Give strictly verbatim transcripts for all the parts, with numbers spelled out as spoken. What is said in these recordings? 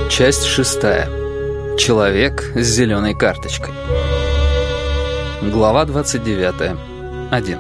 Часть шестая. Человек с зеленой карточкой. Глава двадцать девятая. Один.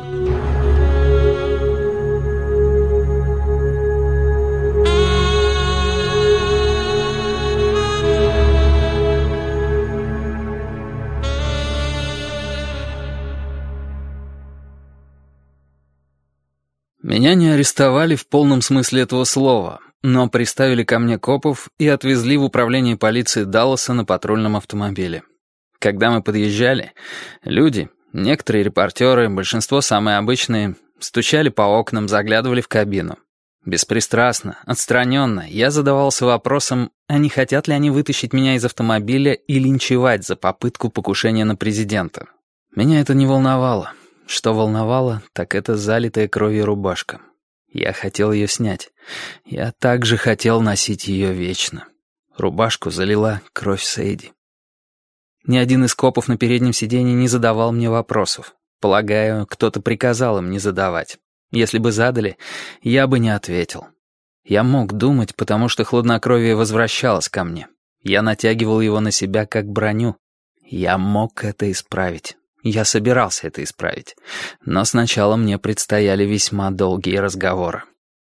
Меня не арестовали в полном смысле этого слова, но приставили ко мне копов и отвезли в управление полиции Далласа на патрульном автомобиле. Когда мы подъезжали, люди, некоторые репортеры, большинство самые обычные, стучали по окнам, заглядывали в кабину. Беспристрастно, отстраненно я задавался вопросом, а не хотят ли они вытащить меня из автомобиля и линчевать за попытку покушения на президента. Меня это не волновало. Что волновало, так это залитая кровью рубашка. Я хотел ее снять. Я также хотел носить ее вечно. Рубашку залила кровь Сэйди. Ни один из копов на переднем сиденье не задавал мне вопросов. Полагаю, кто-то приказал им не задавать. Если бы задали, я бы не ответил. Я мог думать, потому что хладнокровие возвращалось ко мне. Я натягивал его на себя как броню. Я мог это исправить. Я собирался это исправить. Но сначала мне предстояли весьма долгие разговоры.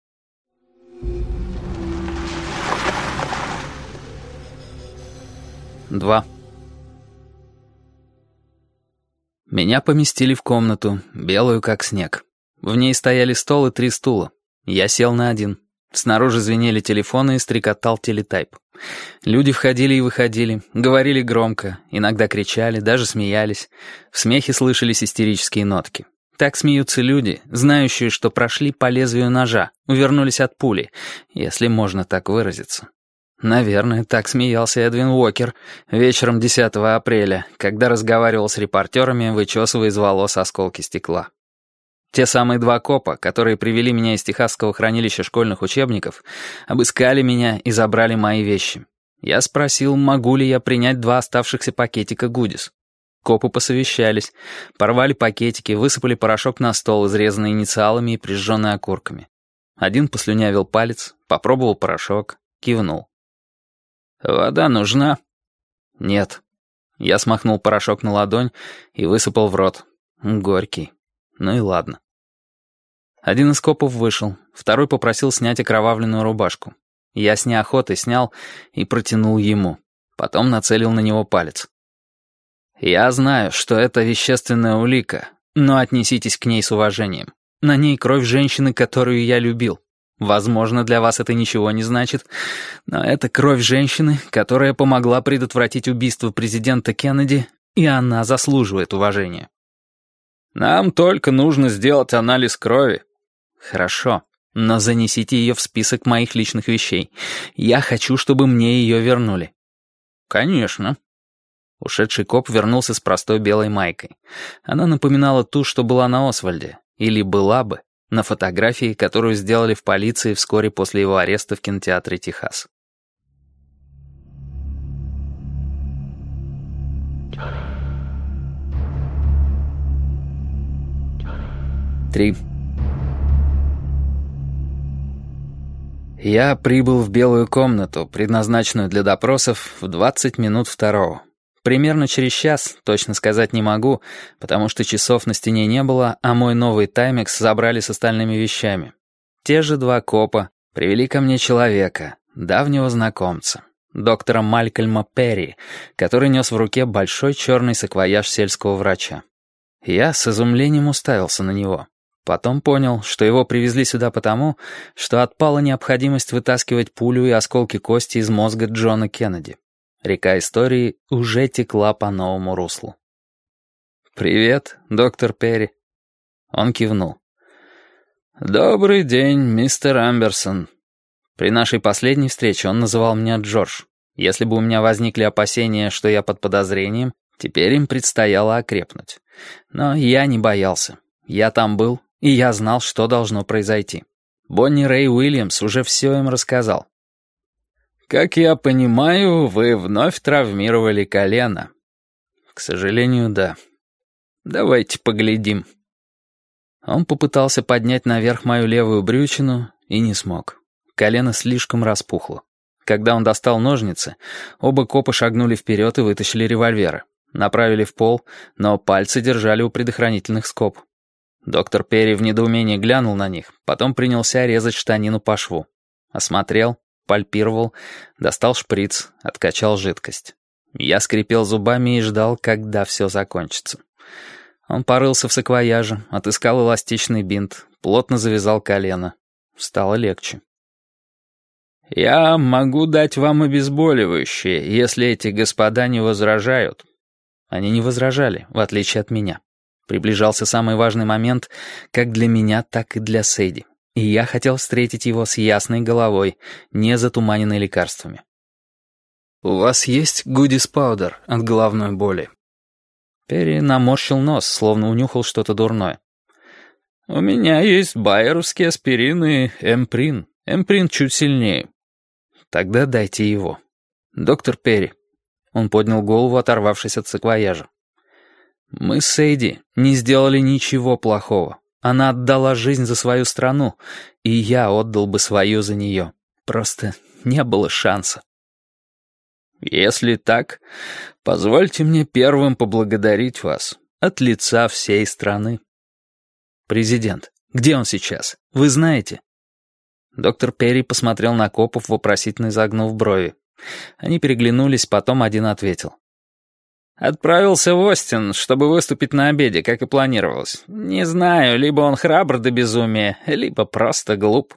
Два. Меня поместили в комнату, белую как снег. В ней стояли стол и три стула. Я сел на один. Снаружи звенели телефоны и стрекотал телетайп. Люди входили и выходили, говорили громко, иногда кричали, даже смеялись. В смехе слышались истерические нотки. Так смеются люди, знающие, что прошли по лезвию ножа, увернулись от пули, если можно так выразиться. Наверное, так смеялся Эдвин Уокер вечером десятого апреля, когда разговаривал с репортерами, вычесывая из волос осколки стекла. Те самые два копа, которые привели меня из техасского хранилища школьных учебников, обыскали меня и забрали мои вещи. Я спросил, могу ли я принять два оставшихся пакетика Гудис. Копы посовещались, порвали пакетики, высыпали порошок на стол, изрезанный инициалами и прижженный окурками. Один послюнявил палец, попробовал порошок, кивнул. «Вода нужна?» «Нет». Я смахнул порошок на ладонь и высыпал в рот. Горький. Ну и ладно. Один из копов вышел, второй попросил снять окровавленную рубашку. Я с неохотой снял и протянул ему. Потом нацелил на него палец. «Я знаю, что это вещественная улика, но отнеситесь к ней с уважением. На ней кровь женщины, которую я любил. Возможно, для вас это ничего не значит, но это кровь женщины, которая помогла предотвратить убийство президента Кеннеди, и она заслуживает уважения». «Нам только нужно сделать анализ крови». «Хорошо, но занесите ее в список моих личных вещей. Я хочу, чтобы мне ее вернули». «Конечно». Ушедший коп вернулся с простой белой майкой. Она напоминала ту, что была на Освальде, или была бы, на фотографии, которую сделали в полиции вскоре после его ареста в кинотеатре «Техас». Три. Я прибыл в белую комнату, предназначенную для допросов, в двадцать минут второго. Примерно через час, точно сказать не могу, потому что часов на стене не было, а мой новый таймекс забрали с остальными вещами. Те же два копа привели ко мне человека, давнего знакомца, доктора Малькольма Перри, который нес в руке большой черный саквояж сельского врача. Я с изумлением уставился на него. Потом понял, что его привезли сюда потому, что отпала необходимость вытаскивать пулю и осколки кости из мозга Джона Кеннеди. Река истории уже текла по новому руслу. «Привет, доктор Перри». Он кивнул. «Добрый день, мистер Амберсон». При нашей последней встрече он называл меня Джордж. Если бы у меня возникли опасения, что я под подозрением, теперь им предстояло окрепнуть. Но я не боялся. Я там был, и я знал, что должно произойти. Бонни Рэй Уильямс уже все им рассказал. «Как я понимаю, вы вновь травмировали колено». «К сожалению, да». «Давайте поглядим». Он попытался поднять наверх мою левую брючину и не смог. Колено слишком распухло. Когда он достал ножницы, оба копа шагнули вперед и вытащили револьверы. Направили в пол, но пальцы держали у предохранительных скоб. Доктор Перри в недоумении глянул на них, потом принялся резать штанину по шву. Осмотрел, пальпировал, достал шприц, откачал жидкость. Я скрипел зубами и ждал, когда все закончится. Он порылся в саквояже, отыскал эластичный бинт, плотно завязал колено. Стало легче. «Я могу дать вам обезболивающее, если эти господа не возражают». Они не возражали, в отличие от меня. Приближался самый важный момент как для меня, так и для Сэйди. И я хотел встретить его с ясной головой, не затуманенной лекарствами. «У вас есть гудис-паудер от головной боли?» Перри наморщил нос, словно унюхал что-то дурное. «У меня есть байеровский аспирин и эмприн. Эмприн чуть сильнее». «Тогда дайте его». «Доктор Перри». Он поднял голову, оторвавшись от саквояжа. «Мы с Сэйди не сделали ничего плохого. Она отдала жизнь за свою страну, и я отдал бы свою за нее. Просто не было шанса». «Если так, позвольте мне первым поблагодарить вас от лица всей страны». «Президент, где он сейчас? Вы знаете?» Доктор Перри посмотрел на копов, вопросительно изогнув брови. Они переглянулись, потом один ответил. «Отправился в Остин, чтобы выступить на обеде, как и планировалось. Не знаю, либо он храбр до безумия, либо просто глуп».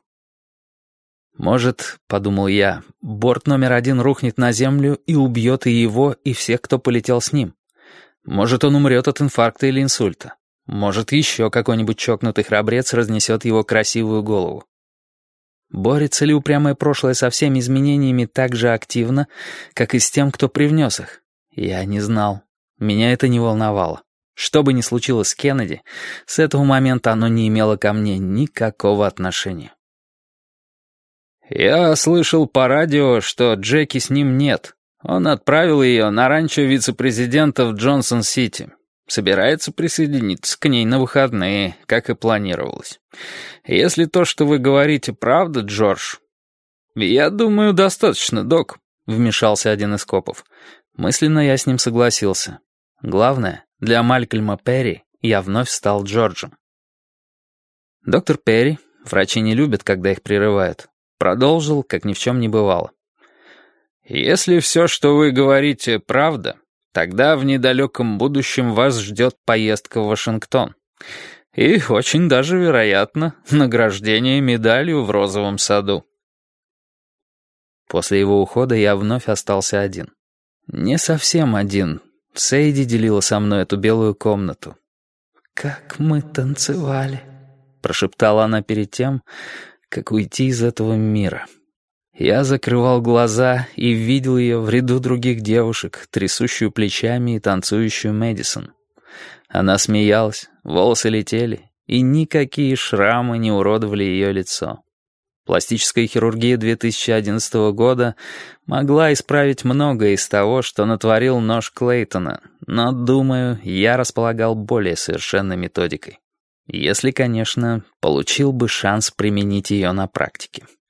«Может, — подумал я, — борт номер один рухнет на землю и убьет и его, и всех, кто полетел с ним. Может, он умрет от инфаркта или инсульта. Может, еще какой-нибудь чокнутый храбрец разнесет его красивую голову. Борется ли упрямое прошлое со всеми изменениями так же активно, как и с тем, кто привнес их? Я не знал. Меня это не волновало. Что бы ни случилось с Кеннеди, с этого момента оно не имело ко мне никакого отношения. «Я слышал по радио, что Джеки с ним нет. Он отправил ее на ранчо вице-президента в Джонсон-Сити. Собирается присоединиться к ней на выходные, как и планировалось. Если то, что вы говорите, правда, Джордж...» «Я думаю, достаточно, док», — вмешался один из копов. Мысленно я с ним согласился. Главное, для Малькольма Перри я вновь стал Джорджем. Доктор Перри, врачи не любят, когда их прерывают, продолжил, как ни в чем не бывало. «Если все, что вы говорите, правда, тогда в недалеком будущем вас ждет поездка в Вашингтон. И очень даже вероятно награждение медалью в розовом саду». После его ухода я вновь остался один. Не совсем один. Сэйди делила со мной эту белую комнату. «Как мы танцевали», — прошептала она перед тем, как уйти из этого мира. Я закрывал глаза и видел ее в ряду других девушек, трясущую плечами и танцующую Мэдисон. Она смеялась, волосы летели, и никакие шрамы не уродовали ее лицо. Пластическая хирургия две тысячи одиннадцатого года могла исправить многое из того, что натворил нож Клейтона, но, думаю, я располагал более совершенной методикой. Если, конечно, получил бы шанс применить ее на практике.